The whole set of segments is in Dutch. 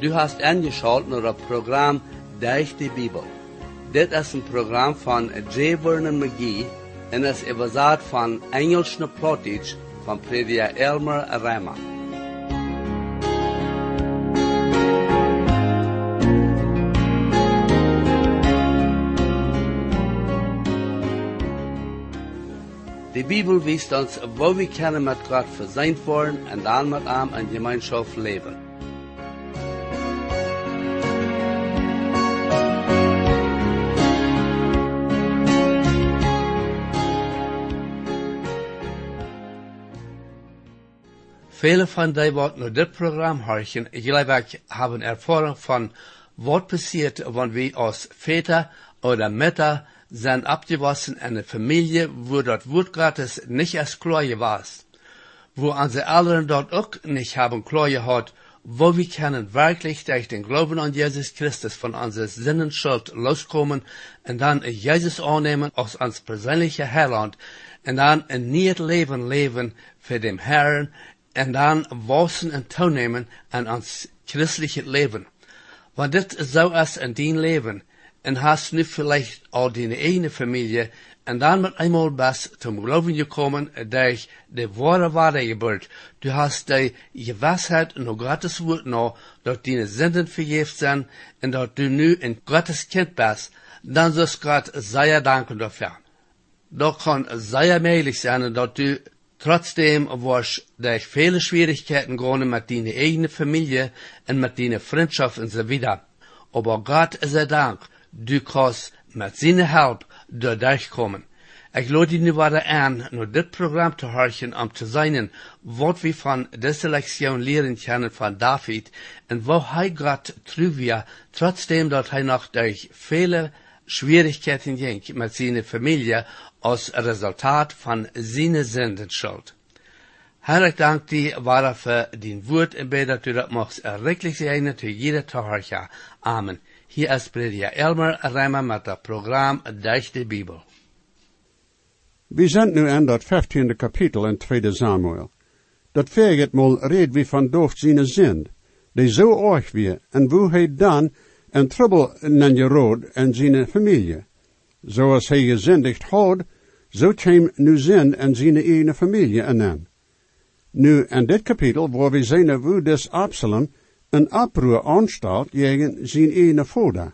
Du hast eingeschaltet naar het programma Durch die Bibel. Dit is een programma van J. Vernon McGee en is überzet van Engels naar Plattdeutsch van prediker Elmer Reimer. Die Bibel wijst ons, wo wir können mit Gott versöhnt worden und dann mit ihm in Gemeinschaft leben. Viele von die, die nur dit Programm horchen, glaube ich, haben Erfahrung von, was passiert, wenn wir als Väter oder Mütter sind abgewassen in einer Familie, wo das Wort Gottes nicht als klar war, wo unsere Eltern dort auch nicht haben klar gehabt, wo wir können wirklich durch den Glauben an Jesus Christus von unserer Sinnenschuld loskommen und dann Jesus annehmen als uns persönlicher Herrland und dann ein neues Leben leben für den Herrn und dann wachsen und toenehmen an uns christliches Leben. Wenn das so ist in dein Leben, und hast nu vielleicht al deine eigene Familie, und dann mit einmal bist zum Glauben gekommen, durch die wahre Geburt. Du hast die Gewissheit in Gottes Wort noch, dass deine Sünden vergeben sind, und dass du nu ein Gottes Kind bist, dann sollst Gott sehr danken dafür. Doch kann sehr möglich sein, dass du trotzdem warst durch viele Schwierigkeiten gegangen mit deiner eigenen Familie und mit deiner Freundschaft und so weiter. Aber Gott sei Dank, du kannst mit seiner Hilfe da durchkommen. Ich lade dich nu wieder an, nur dit Programm zu horchen, zu sehen, was wir von dieser Lektion lernen können von David, und wo Gott treu war, trotzdem, dass noch durch viele Schwierigkeiten ging mit seiner Familie, als Resultat von seiner Sündenschuld. Herr, ich danke dir, war für dein Wort, und bete, dass du das machst, erreglich sein, zu jeder Zuhörer. Amen. Hier ist prediker Elmer Reimer met het programma Durch die Bibel. We zijn nu aan dat 15e kapitel in 2 Samuel. Dat vergeet mal red wie van Dooft zijn zind, die zo erg weer, en hoe hij dan en trouble nan je rood en zijn familie. Zoals hij gezindigd had, zo kwam nu zind en zijn eigen familie aan. Nu, in dit kapitel, waar we zien hoe des Absalom een oproer aanstelt tegen zijn ene vader.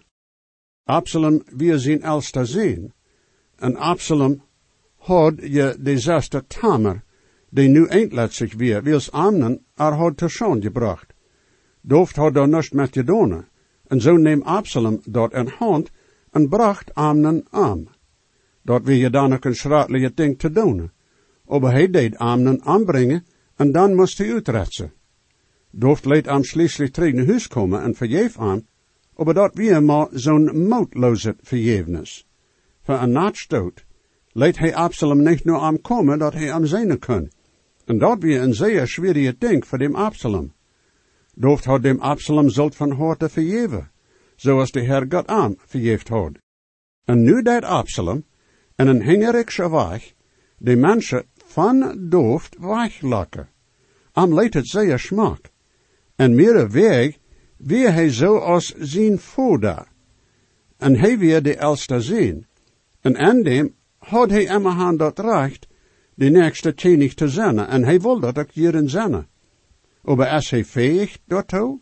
Absalom weer zijn elste zoon. En Absalom had je de zesde Tamer, die nu eindelijk zich weer, wils Amnon had te schoon gebracht. Dooft had daar niets met gedaan, en zo neemt Absalom dat in hand en bracht Amnon aan. Dat weer je dan ook een schratelijke ding te doen. Maar hij deed Amnon aanbrengen, en dan moest hij uitretsen. Dooft leed am schließlich terug naar huis komen en vergeef aan, maar dat weer maar zo'n moedloze vergevenis. Voor een nachtstoot leed hij Absalom niet nur am komen dat hij am zijn kon. En dat weer een zeer schwierige ding voor dem Absalom. Dooft had dem Absalom zult van harte vergeven, zoals de Heer God am vergeeft had. En nu deed Absalom, en een hingerikse weg, de mensen van Dooft weglokken. Am leed het zeer smak. En meer weg, weer hij zo als zijn vader. En hij weer de elste zoon. En aan dem had hij immerhand dat recht, de nächste König te zijn, en hij wilde dat ook hierin zijn. Maar is hij fähig daartoe?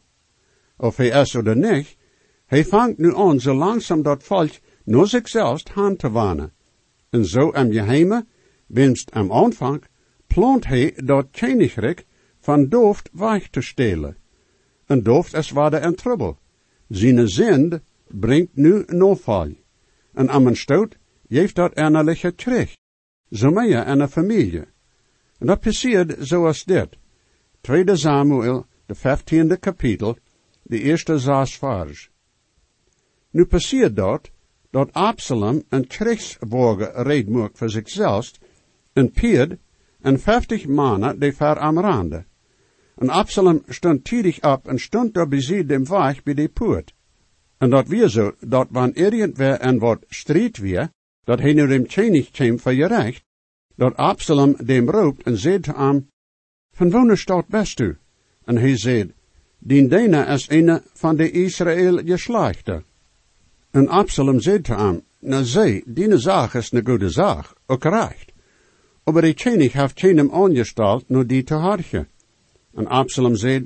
Of hij is oder niet, hij vangt nu aan zo langzaam dat volk naar zichzelf hand te wanen. En zo am geheime, winst am aanvang, plant hij dat koninkrijk van Dooft weg te stelen. En Dooft is waarde en trouble. Zijn zind brengt nu noodval. En am een stoot geeft dat innerlijke terug. Zo meer in een familie. En dat passiert zoals dit. 2 Samuel, de 15e kapitel, de eerste 6 vers. Nu passiert dat Absalom een krijgswagen reed mocht voor zichzelf, een paard en 50 mannen die ver am rande. En Absalom stond tijdig op en stond daar bij dem weg bij de poort. En dat weer zo, dat wanneer irgendwer en wat strijd weer, dat hij nu dem koning kwam voor je recht, dat Absalom dem roept en zegt aan, van welke stad best u? En hij zegt, dien Dina is een van de Israël geslachten. En Absalom zei te hem, na zij, die zaak is een goede zaak, ook recht. Aber die König heeft keinem angestalt, nur die te hartje. En Absalom zei,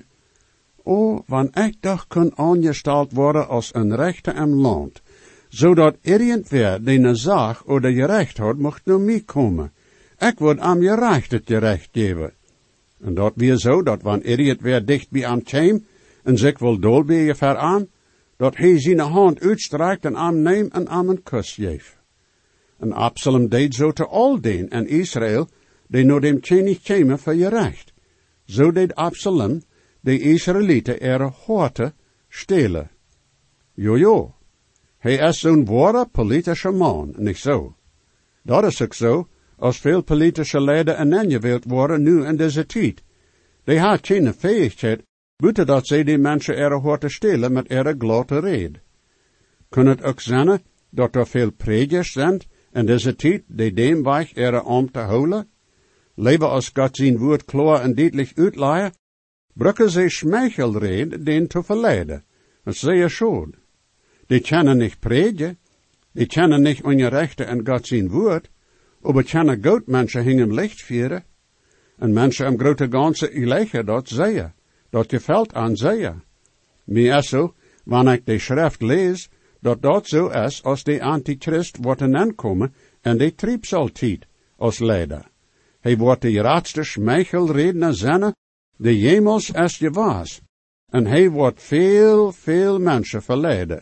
o, wanneer ik toch kan angestalt worden als een rechter im land, zodat irgendwer die een zaak oder gerecht had, mocht naar mij komen. Ik word am gerecht het gerecht geven. En dat weer zo, dat wanneer irgendwer dicht bij am kwam, en zich wil dolbegen ver aan, dat hij zijn hand uitstrekt en am neemt en am een kus geeft. En Absalom deed zo te al den en Israël, die naar dem König kwamen voor je recht. Zo deed Absalom de Israëlieten er horte stelen. Jojo, hij is zo'n ware politische man, niet zo. Dat is ook zo, als veel politische leiders ingewild worden nu in deze tijd. Die had geen fähigheid, buiten dat zij die mensen er horte stelen met er glatte red. Kan het ook zijn dat er veel predikers zijn in deze tijd die dem weg er om te houden? Leven als God zijn woord klaar en duidelijk uitleidt, brukken zij schmeichelred den te verleiden. Dat zei je schon. Die kennen niet predigen, die kennen niet ongerechte en God zijn woord, aber kennen goed mensen hingen licht vieren. En mensen im grote ganze gleiche dat zeggen, dat gefällt aan zeggen. Mij is zo, wanneer ik de schrift lees, dat zo is als de antichrist wordt aankomen en de triebsaltijd als leider. Hij wordt de raadste schmeichelredner zijn, de jemels is je was. En hij wordt veel mensen verleiden.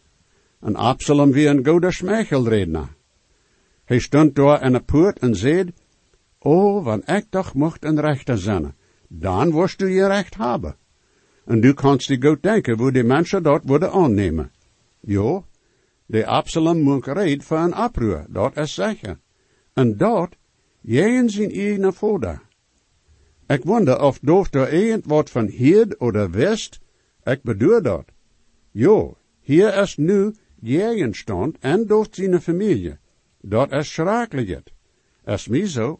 En Absalom wie een goede schmeichelredner. Hij stond daar in de poort en zei, o, wanneer ik toch mocht een rechter zijn, dan worst u je recht hebben. En du kannst je goed denken, hoe die mensen dat worden aannemen. Jo, de Absalom moet red voor een oproer, dat is zeker. En dat, jij zijn eigen voordeel. Ik wonder of dooft er irgend van hier oder west, ik bedoel dat. Jo, hier is nu jij stand en dooft zijn familie. Dat is schrikkelijk. Is mij zo.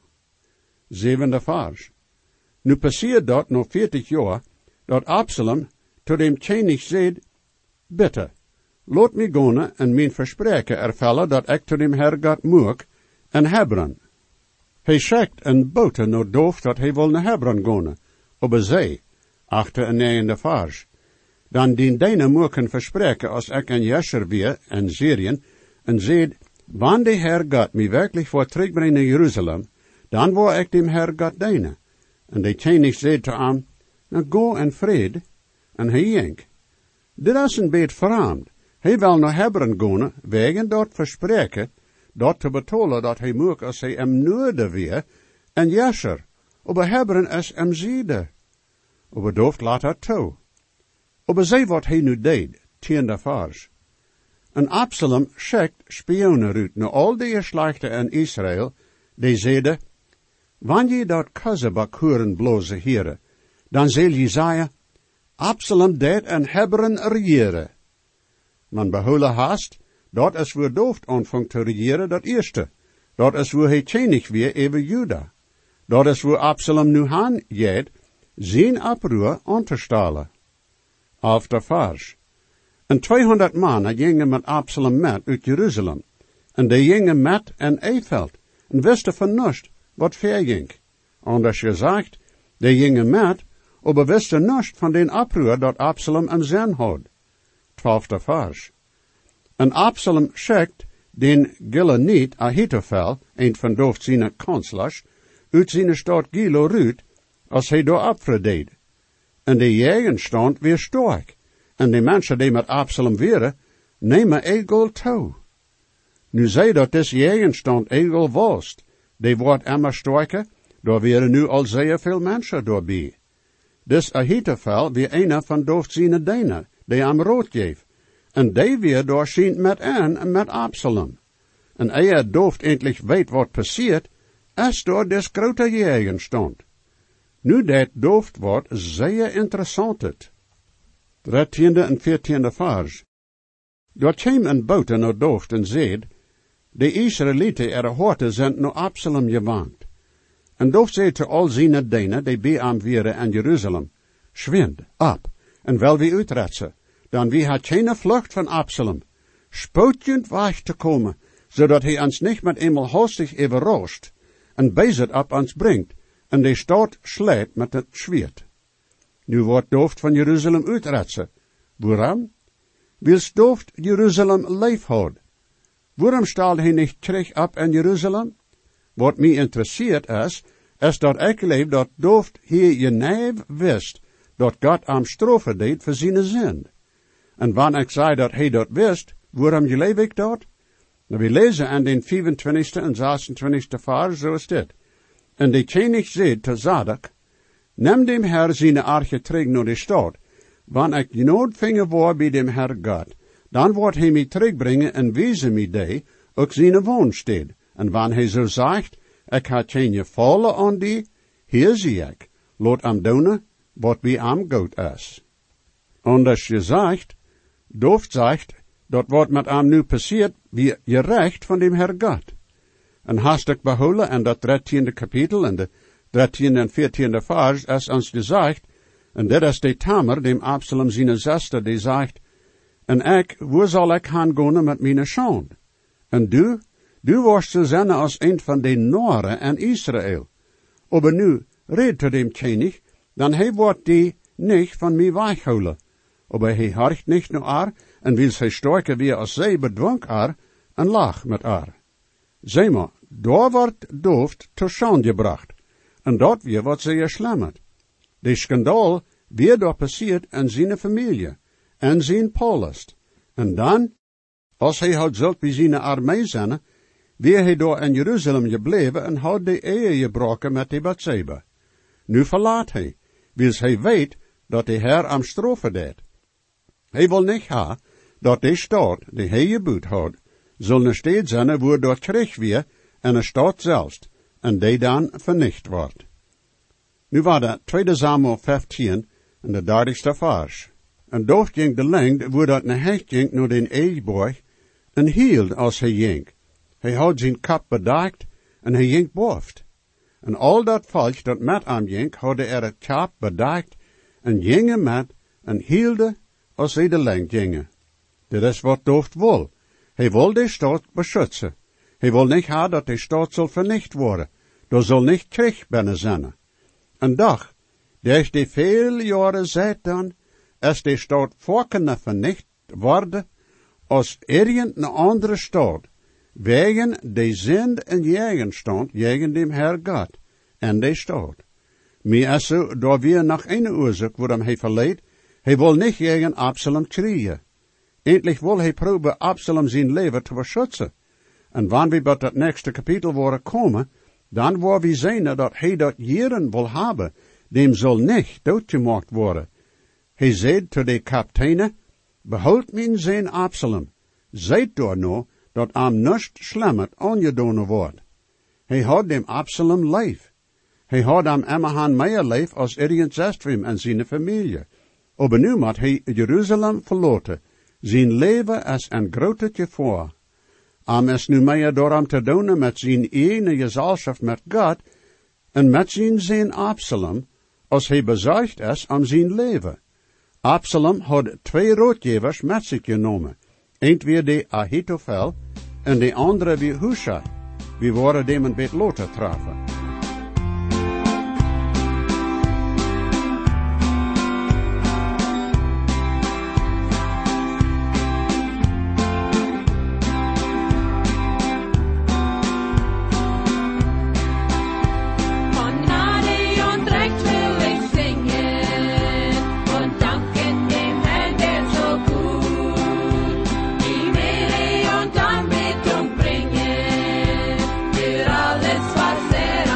7e vers. Nu passiert dat nog 40 jaar, dat Absalom tot dem König zei, bitte, laat mij gaan en mijn verspreken ervellen dat ik tot dem Herrgott moet en Hebron. Hij schickt een bote naar doof dat hij wil naar Hebron gaan, aber zij, achter een 9e vers. Dan dien deine moeken verspreken als ik een Jesher weer in Syrien, en zei, wanneer de Herrgott mij werkelijk voor terugbrengt naar Jeruzalem, dan word ik dem Herrgott deine. En de König zei te hem, nou go in vrede, en hij ging. Dit is een beetje vreemd. Hij wil naar Hebron gaan, wegen dat verspreken, dat te betonen dat hij moet als hij hem noorden weer, en Jesher, aber Hebron is hem ziede. Aber dooft laat het toe. Aber zij wat hij nu deed, 10e vers. En Absalom schikt spionen uit naar al die geslachten in Israël, die zeiden, wanneer je dat Kazebak horen bloze heren, dan zal je zeggen, Absalom deed en Hebron regeren. Man behouden haast, dat is waar dooft aanvangt te regeren, dat eerste. Dat is waar hij König weer even Juda. Dat is waar Absalom nu han jeet, zijn oproer aan te stalen. 11e vers. En 200 mannen gingen met Absalom met uit Jeruzalem. En die gingen met en Eveld. En wisten van niets wat ver ging. Anders gezegd, die gingen met, aber wisten niets van den oproer dat Absalom hem zijn had. 12e vers. En Absalom schikt den Giloniet Ahitophel, een van dooft zijn kanslers, uit zijn stad Gilo uit, als hij door afverdeed. En de jegenstand weer sterk. En de mensen die met Absalom waren, nemen egel toe. Nu zei dat des jegenstand egel was, die wordt immer sterker, daar waren nu al zeer veel mensen doorbij. Dus Ahitophel weer een van dooft zijn diener, die hem rood geeft. En die weer door zien met en met Absalom. En eer dooft eindelijk weet wat passiert, is door des grote jegenstand. Nu dat dooft wordt zeer interessant. 13e en 14e vers. Daar kwam een bote naar dooft en zeid, de Israëlieten er horten zijn naar Absalom gewaand. En dooft zei te al zijn diener, die bij hem waren in Jeruzalem, schwind, op, en wel wie uitretsen, dan wie had geen vlucht van Absalom. Spoedjend weg te komen, zodat hij ons niet met eenmaal hastig overroost, en bezit op ons brengt, en de stad slaat met het zwaard. Nu wordt Dooft van Jeruzalem uitretsen. Waarom? Wils Dooft Jeruzalem leef houdt. Waarom staat hij niet terug op in Jeruzalem? Wat mij interesseert is dat ik leef dat Dooft hier je neef wist, dat God am straffen deed voor zijn zin. En wanneer ik zei dat hij dat wist, waarom leef ik dat? Nou, we lezen aan den 25e en 26e vers, zo is dit. En de koning zei te Zadok, neem dem Herr zijn arche terug naar de stad, wanneer ik nood vinger word bij dem Herr God, dan wordt hij mij terugbrengen en wezen mij die, ook zijn woonstede. En wanneer hij zo zegt, ik had geen gevallen aan die, hier zie ik, laat am doen, wat bij am goed is. Anders je zegt, Dooft zegt, dat wat met am nu passiert, wie je recht van dem Herr God. En hastig behouden, en dat 13e kapitel, en de 13e en 14e vers, is ons gezegd, en dit is de Tamer, dem Absalom zijn zuster, die zegt, en ik, waar zal ik gaan gaan met mijn schande? En du warst zu zijn als een van de Noren en Israël. Aber nu, red tot dem König, dan hij wordt die niet van mij weghouden. Aber hij harcht niet naar haar, en wil zij sterker weer als zij bedwonk haar, en lag met haar. Zeg maar, daar wordt Dooft tot schande gebracht, en dat weer wat zij geslammet. De schandaal weer daar passiert in zijn familie, en zijn palast. En dan, als hij had zult bij zijn armee zijn, weer hij daar in Jeruzalem gebleven en had de ehe gebroken met de Bathseba. Nu verlaat hij, wils hij weet dat de Heer am straffen deed. Hij wil niet ha, dat de stad, die hij geboet had, zal een stad zijn waar dat terug weer en een stad zelfs, en die dan vernicht wordt. Nu was dat 2 Samuel 15 en de 30ste vers. En Dooft ging de lengte, waar dat een hecht ging naar den eegborg, en hield als hij ging. Hij had zijn kap bedekt, en hij ging boft. En al dat volk dat met hem ging, hadden het kap bedekt, en gingen met, en hielden als hij de lengte gingen. Dit is wat Dooft wil. Hij wil de stad beschützen. Hij wil niet ha dat de stad zal vernicht worden. Er zal niet krieg binnen zijn. En doch, durch die vele jaren zeit dan, als de stad vorkenen vernicht worden, als irgendeine andere stad, wegen de zind en jegenstand, tegen dem Herr God, en de stad. Mir is zo, daar weer nog een oorzaak, waarom hij verleed, hij wil niet tegen Absalom kriegen. Eindelijk wil hij proben Absalom zijn leven te beschützen. En wanneer we bij dat nächste kapitel worden komen, dan worden we zien dat hij dat jaren wil hebben, dem zal niet doodgemaakt worden. Hij zei tot de kapiteinen, behoud mijn zoon Absalom, zijt door nou, dat am niets slimmet aangedaan wordt. Hij had dem Absalom lief. Hij had am immerhan meer lief als irgend zestwim en zijn familie. Aber nu moet hij Jeruzalem verlaten. Zijn leven is een grote gevaar. Am is nu meer door am te doen met zijn ene gezelschap met God en met zijn zoon Absalom, als hij bezorgd is om zijn leven. Absalom had 2 raadgevers met zich genomen. Eén weer de Ahitophel en de andere weer Hushai. We worden dem een beetje later treffen. Alles was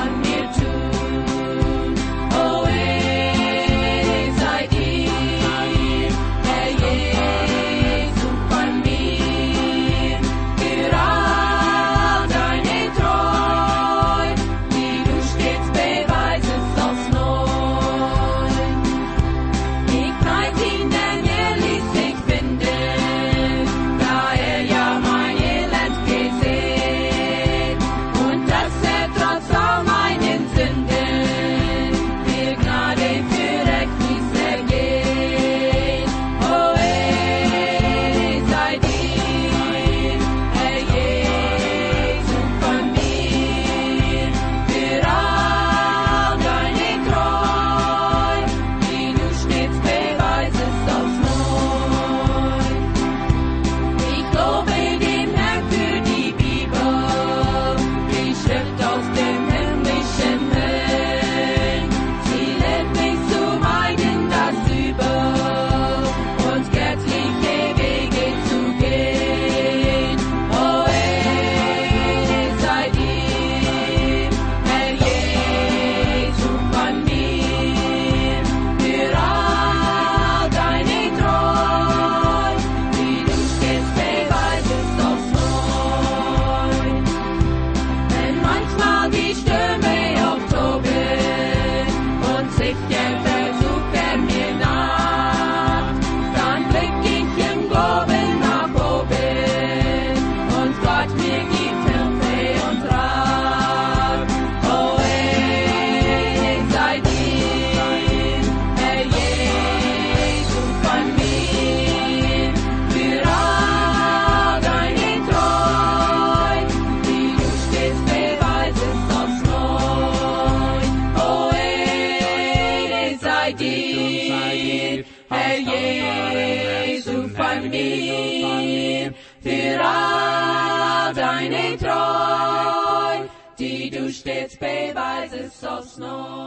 mir, für all deine Treu, die du stets beweisest als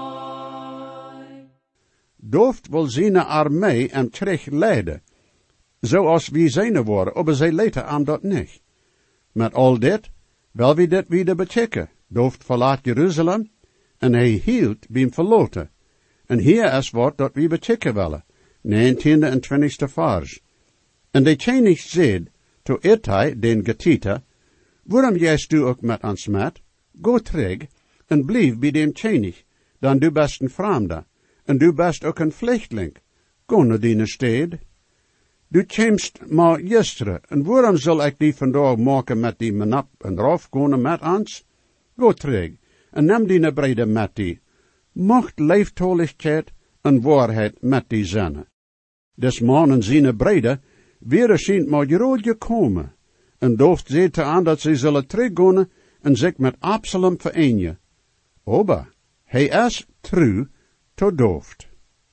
neu. Dooft wil zijn armee en terug leiden, zoals wie zijn worden, aber zij leiden aan dat niet. Met al dit, wil wie dit wieder bechecken. Dooft verlaat Jeruzalem, en hij hield beim verloten. En hier is wat dat we bechecken willen, 19e en 20e vers. En de König zeid, to Ittai, den Getiter, waarom jijst du ook met ons met? Go terug, en blijf bij dem König, dan du best een vreemde, en du best ook een vluchteling. Go naar die stad. Du komst maar gisteren, en waarom zal ik die vandaag maken met die menap en rof gaan met ons? Go terug, en neem die brede met die. Mocht leeftoligheid en waarheid met die zinnen. Des man en zijn brede, weer schijnt maar groot gekomen, en Dooft zeete aan dat ze zullen teruggaan en zich met Absalom verenigen. Aber hij is trouw tot Dooft.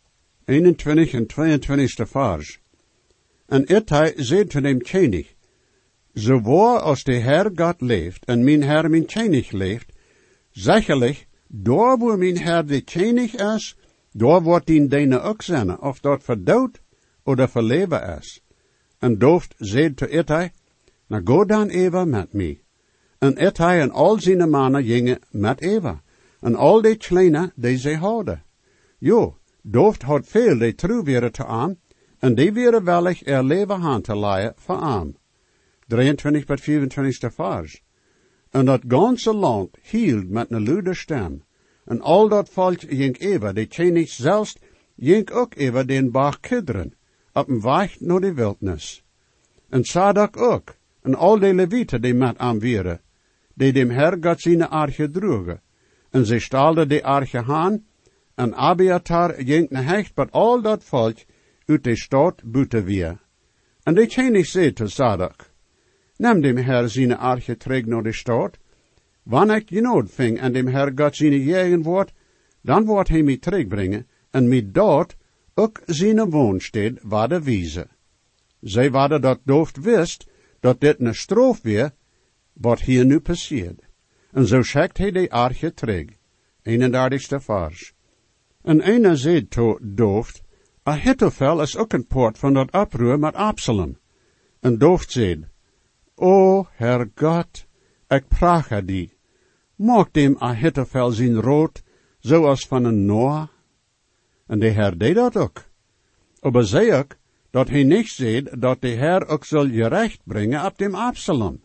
21 en 22 vers. En Ittai zei te dem König, zo waar als de Herr God leeft, en mijn Herr mijn König leeft, zekerlijk, daar waar mijn Herr de König is, daar wordt die deine ook zijn, of dat verdood, oder verleven is. En Dooft zei te Ittai, na go dan even met mij. En Ittai en al zijn mannen gingen met Eva, en al die kleine die zij hadden. Jo, Dooft had veel die trouw weer te aan, en die weer wellig leven aan te leien voor aan. 23 tot 24 vers. En dat ganze land hield met een luide stem, en al dat volk ging over de König zelfs, ging ook over den Bach Kidron, op een weg naar de wildnis. En Sadak ook, en al de Levieten die met aan waren, die dem Herr God zijn arche droegen. En ze stalden de arche aan, en Abiatar ging naar hecht met al dat volk uit de stad buiten weer. En de König zei te Sadak, neem dem Herr zijn arche terug naar de stad. Wanneer ik je nood ving en dem Herr God zijn jegen wordt, dan wordt hij mij terugbrengen, en met dat ook zijn woonstede waarde wijzen. Zij waarde dat Dooft wist, dat dit een stroof weer, wat hier nu passeert. En zo schakt hij de arche terug. 31 vers. En einer zei to Dooft, Ahithophel is ook een poort van dat oproer met Absalom. En Dooft zei, O Herr God, ik praat die, maak dem Ahithophel zijn rood, zoals van een Noah. En de Herr deed dat ook. Aber zei ook, dat hij niet zei, dat de Herr ook zal gerecht brengen op dem Absalom.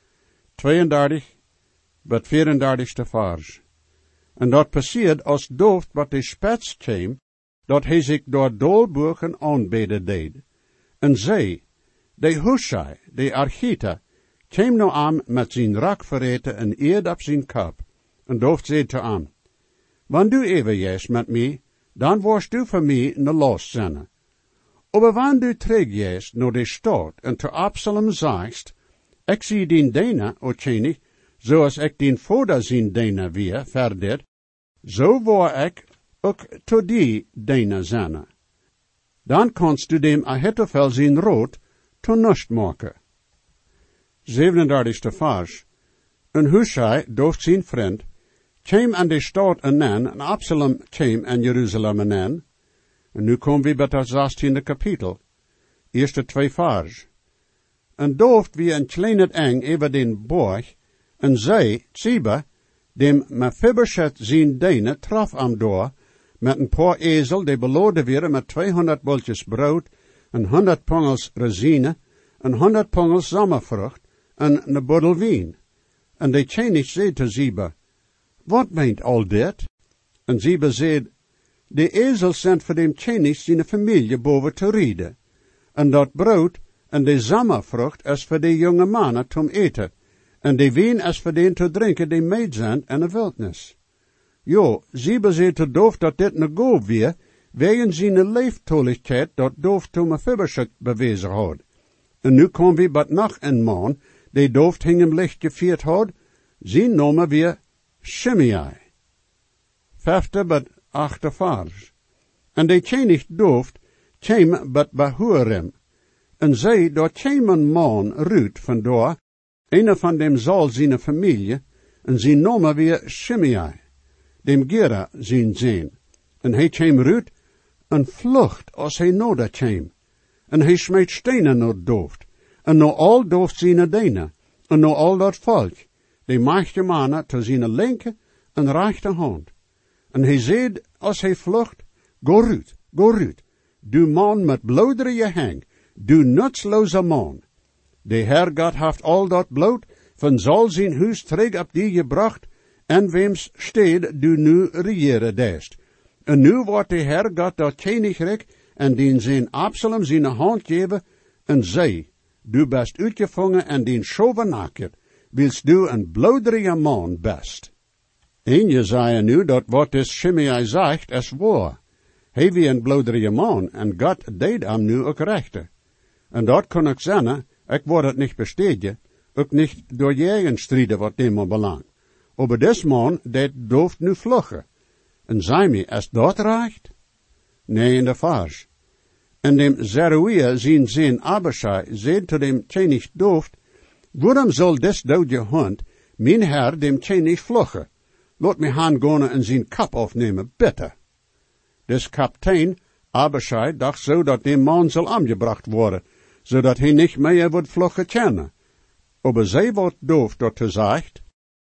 32 tot 34 vers. En dat passeert als Dooft wat de spets kwam, dat hij zich door dolburgen aanbeden deed. En zij, de Hushai, de Archita, kwam nou aan met zijn rak verreten en eerd op zijn kop. En Dooft zei te aan, wanneer du even jijst met mij, dan worst du voor mij ne los zijn. Aber wanneer du terugjijst naar de stad en te Absalom zagst, ik zie dien Dena, o König, zoals ik dien vader zien Dena weer, verder, zo wou ik ook to die Dena zijn. Dan kannst du dem Ahithophel zijn rood to nust maken. 37 vers. En Hushai, Dooft zijn vriend, kwam aan de stad en Absalom kwam aan Jeruzalem en nu komen we bij het 16e kapitel, eerste 2 vers. En Dooft wie een kleine eng over den borg, en zij, Ziba, dem Mephibosheth zijn Dene, traf am door, met een paar ezel, die beladen werden met 200 bolletjes brood, en 100 pongels resine, en 100 pongels zomervrucht, en een boddel wien. En de König zei te Ziba, wat meent al dit? En Ziba zei, de ezels zijn voor dem König zijn familie boven te rieden. En dat brood en de zomervrucht is voor de jonge mannen te eten. En de wien is voor den te drinken die meid zijn in de wildnis. Jo, Ziba zei te Dooft dat dit ne go weer, wegen zijn leeftoligheid dat Dooft to Mephibosheth bewezen had. En nu komen we bij nog een man, die Dooft hem licht gevierd had, zijn noemen we Shimei. 5 tot 8 vers. En de König Dooft kwam bij Bahurim, En zei, dat kwam een man Ruud vandoor, een van dem zal zijn familie, en zijn naam weer Shimei, dem Gera zijn zin. En hij kwam Ruud, en vlucht als hij nodig kwam. En hij smeet stenen naar dooft, en naar al dooft zijn denen, en naar al dat volk, die maakte mannen te zijn linker en rechterhand. En hij zei, als hij vlucht, go Ruud, du man met bloederige hang, du nutsloze man. De Heer God heeft al dat bloed van zal zijn huis terug op die gebracht, en weems steed du nu regeren dest. En nu wordt de Heer God dat koninkrijk en die zijn Absalom zijn hand geven, en zei, du best uitgevangen en die schovenakert, wilst du een bloederige man best. En Jesaja nu dat wat is Shimei zegt, is waar. Hij wie een bloederige man, en God deed hem nu ook rechter. En dat kan ik zeggen, ik word het niet besteden, ook niet door jegen strijden wat dem belang. Aber des man, dat dooft nu vluggen. En zei me, is dat recht? Nee, in de vers. En dem Zeruia zijn Abishai, zei to dem Tjenig dooft, waarom zal des doodje hond, mijn Herr dem Tjenig vluggen? Laat me han gaan en zijn kap afnemen, bitte. Des kaptein Abishai dacht zo dat dem man zal aangebracht worden, zodat hij niet meer wordt vluggen kennen. Aber zij wordt doof dat hij zegt,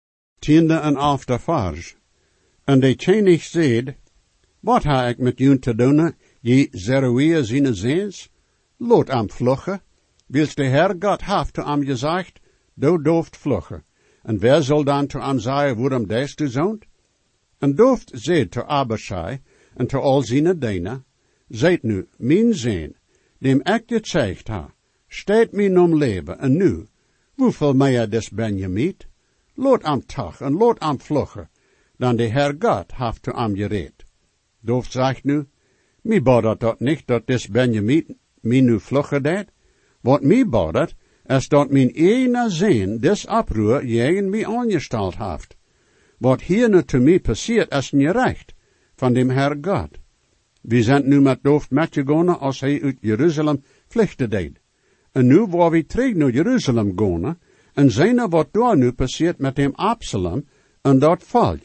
10e en 11e vers. En de Tjenig zeid, wat ha ik met jullie te doen, je Zeruia zijn zins? Laat am vluggen, wilst de Heer God heeft te am gezegd, du dooft vluggen. En wer zal dan te am zeggen, waarom des du zoont? En dooft zeid te Abishai, en te al zijn denen, zeid nu, mijn zin, dem ik dit zegt ha, steed mij om leven, en nu, hoeveel meer des Benjamin? Laat am tag, en laat am vluggen, dan de Heer God heeft te am gereed. Dooft zegt nu, mi badat dat niet, dat des Benjamin mi nu vluggen deed, wat mi badat, is dat mijn ene zin des oproer jegen mi aangesteld heeft. Wat hier nu te mij passiert, is niet recht, van dem Heer God. We zijn nu met dooft metgegaan als hij uit Jeruzalem vluchten deed. En nu waar we terug naar Jeruzalem gaan, en zijn wat daar nu passiert met dem Absalom en dat volk.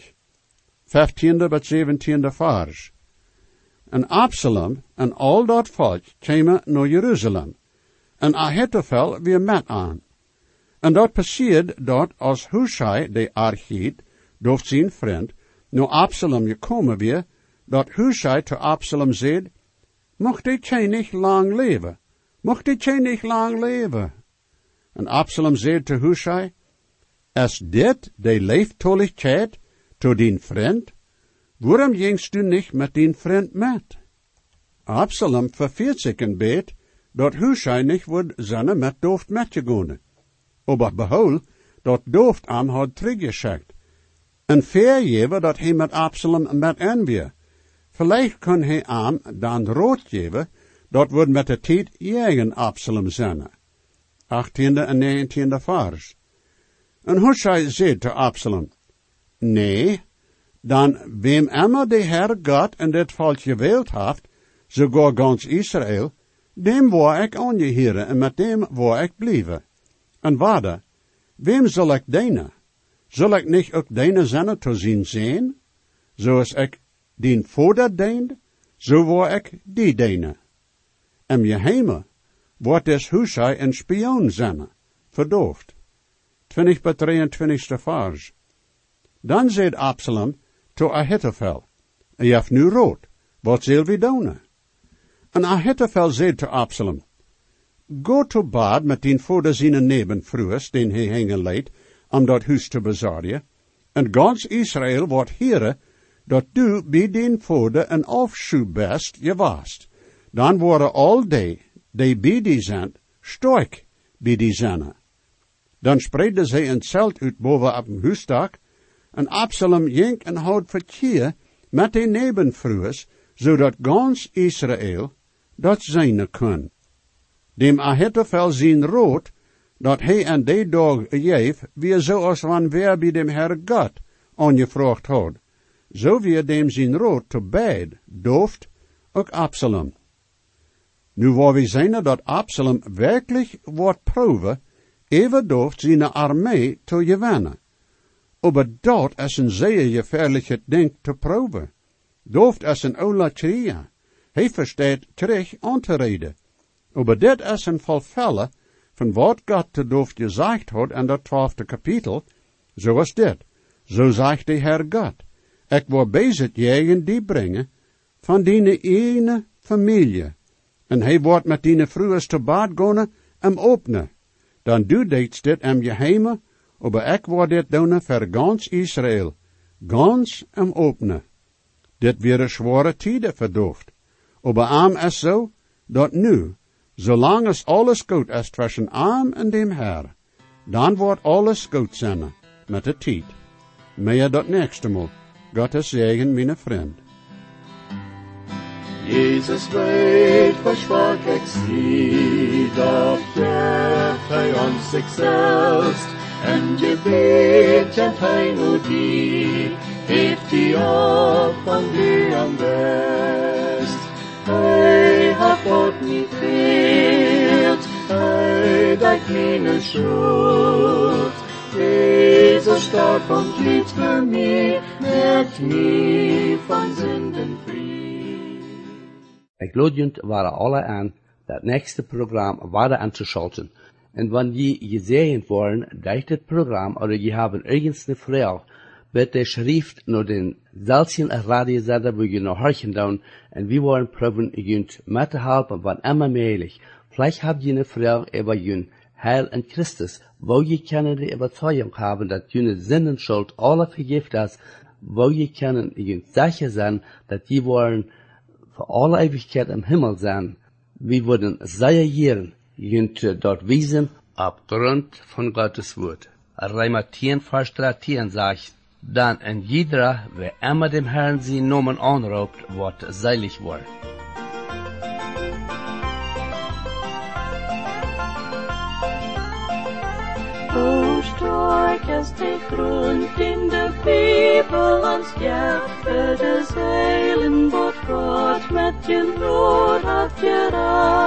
15e tot 17e vers. En Absalom en al dat volk kwamen naar Jeruzalem. En Ahithophel weer met aan. En dat passiert dat als Hushai de Archiet, dooft zijn vriend, naar Absalom gekomen weer, dat Hushai te Absalom zei, mocht dit jij niet lang leven? Mocht dit jij niet lang leven? En Absalom zei te Hushai, is dit de leeftoligheid to dien vriend? Waarom gingst du niet met dien vriend met? Absalom verveert zich een beet, dat Hushai niet wordt zijn met dooft metgegaan. Aber behol, dat dooft am had teruggeschikt. En vergeven dat hij met Absalom met en weer. Vielleicht kan hij am dan rood geven, dat wordt met de tijd jegen Absalom zijn. 18e en 19e vers. En Hushai zei te Absalom, nee, dan wem immer de Heer God en dit volk gewählt heeft, sogar ganz Israël, dem waar ik aangeheren en met dem waar ik blijven. En waarde, wem zal ik dienen? Zal ik niet ook dienen zijn te zien zijn? Zoals ik dien vader diende, zo waar ik die dienen. En je hemel, wordt des Hushai een spion zijn, verdoofd. 20 tot 23 vers. Dan zei Absalom to Ahithophel, je hebt nu rood, wat zullen we doen? En Ahithophel zei te Absalom, go to bad met dien vader zijn nebenvroers, den hij hangen leidt, om dat huis te bezorgen, en gans Israël wordt heren, dat du bij dien vader een afschuw best gewaast. Dan worden al die bij die zijn, sterk bij die zijn. Dan spreidde zij een zelt uit boven op een huisdak, en Absalom ging en houd verkeer met de nebenvroers, zodat gans Israël dat zijn kon. Dem Ahithophel zien rood, dat hij en die dag geef, weer zoals wanneer bij dem Heer God aangevraagd had. Zo weer dem zien rood te beid, dooft ook Absalom. Nu waar we zijn dat Absalom werkelijk wordt proeven, even durft zijn armee te gewinnen. Aber dat is een zeer gefährliches ding te proeven. Durft is een olatria. Hij verstaat terug aan te reden. Aber dit is een volfelle van wat God te durft gezegd had in dat 12e kapitel, zoals dit. Zo zegt de Heer God, ik wil bezig jegen die brengen van die ene familie. En hij wordt met die vroegers te bad gaan en openen. Dan doe dit in geheime, aber ik word dit doen voor gans Israël. Gans en openen. Dit weer zware tijden verdooft. Aber arm is zo, dat nu, zolang es alles goed is tussen arm en dem Herr, dan wordt alles goed zijn met de tijd. Meer dat nächste Mal. Gottes Segen, mijn vriend. Jesus weet, was schwach ik zie, doch geeft hij ons zichzelf, en je weet, kent hij nu die, heeft die op van die am best. Hij had God niet veert, hij dat mijn schuld. Jezus starb und litt für mich, macht mich von Sünden frei. Ik lood jullie waren alle aan dat nächste programma weiter anzuschalten. Und wenn die gesehen wollen, durch das Programm oder die haben irgendeine Frage, bitte schrift nur den selben Radiosender, wo ihr noch horchen down, und wir wollen probieren, ihr mitzuhelfen, wann immer möglich. Vielleicht habt ihr eine Frage über ihr Heil in Christus, wo je können die Überzeugung haben, dass jene Sinnenschuld alle vergift ist, wo je können sicher sein, dass die wollen für alle Ewigkeit im Himmel sein. Wir würden sehr gern dort wiesen, abgrund von Gottes Wort. Römer 10, Vers 13 sagt, dann in jeder, wer immer dem Herrn sie Namen anruft, wird selig worden. O stark ist der Grund in der Bibel ans Gärte des Heilen, Gott mit den Not hat gereicht.